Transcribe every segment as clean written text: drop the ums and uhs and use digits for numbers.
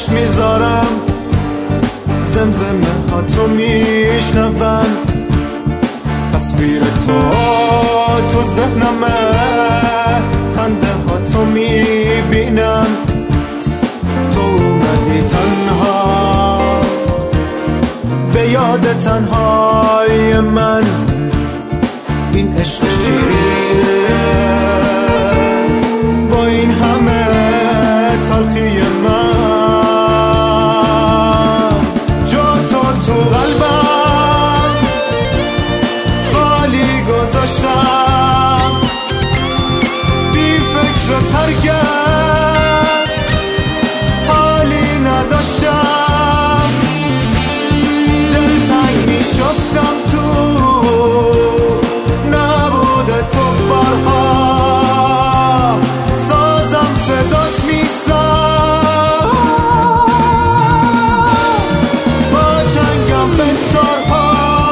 چشم میذارم، زمزمه ها تو میشنوم، تصویر تو ذهنمه، خنده ها تو میبینم، تو اومدی تنها به یاد تنهای من، این عشق شیرینه با این همه تلخی من، جا تو قلبم خالی گذاشتم، بی فکر هرگز حالی نداشتم، دلتنگ می شدم تو نبود تو بارها، سازم صدات میسم با جنگم به دارها.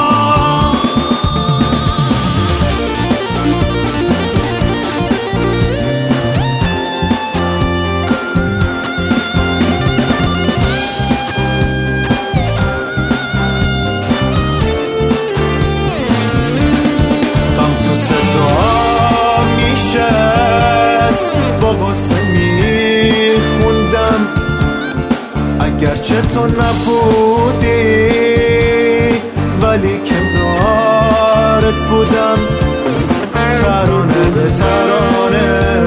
غم تو صدا میشست، با غصه میخوندم، اگرچه تو نبودی ولی کنارت بودم، ترانه به ترانه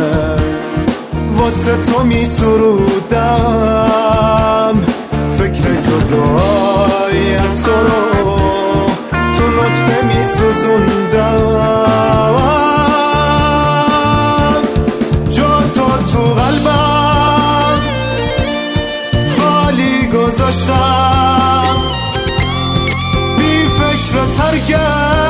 واسه تو میسرودم، فکر جدایی از تو رو تو نطفه میسوزوندم، جا تو قلبم خالی گذاشتم، بی فکر هرگز